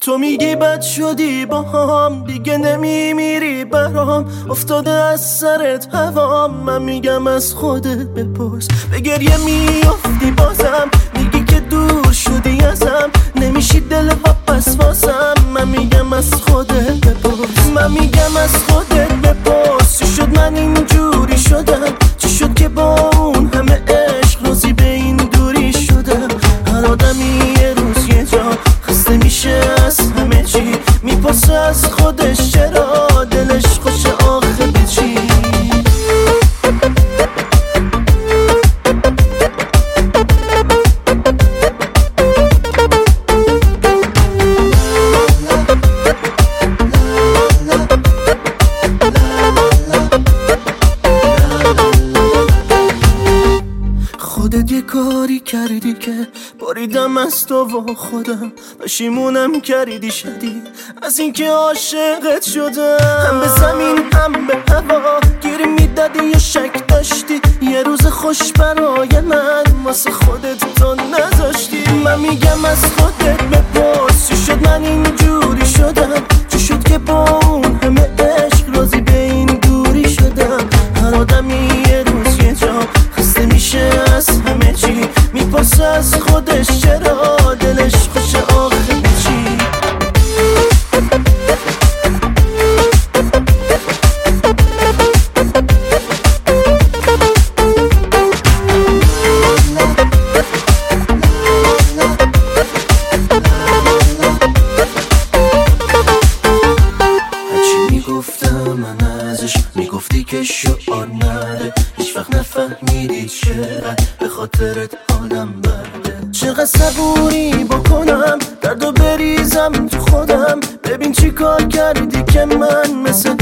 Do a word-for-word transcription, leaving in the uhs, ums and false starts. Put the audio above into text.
تو میگی بد شدی با هم، دیگه نمیمیری برام، افتاده از سرت هوام. من میگم از خودت بپرس، به گریه میافتی بازم، میگی که دور شدی ازم، نمیشی دل واپس واسم. من میگم از خودت بپرس، من میگم از خودت بپرس، چی شد من اینجوری شدم؟ چی شد که با اون همه عشق راضی به این دوری شدم؟ هر آدمی یه روز یه جا خسته میشه از همه چی، میپرسه از خودش چرا دلش خوشه آخه به چی. خودت یه کاری کردی که باریدم از تو و خودم، پشیمونم کردی شدید از اینکه عاشقت شدم. هم به زمین هم به هوا گیری میدادی یا شک داشتی، یه روز خوش برای من واسه خودت تو نذاشتی. من میگم از خودت بپرس، چی شد من اینجوری شدم؟ چی شد که با اون همه عشق راضی به این دوری شدم؟ هر آدمی یه روز یه جا خسته میشه از همه چی، میپرسه از خودش چرا دلش خوشه آخه به چی. هرچی میگفتم من ازش، میگفتی که شعار نره، هیچ وقت نفهمیدی چرا به خاطرت حالم برده. چقدر صبوری بکنم دردو بریزم تو خودم، ببین چی کار کردی که من مثل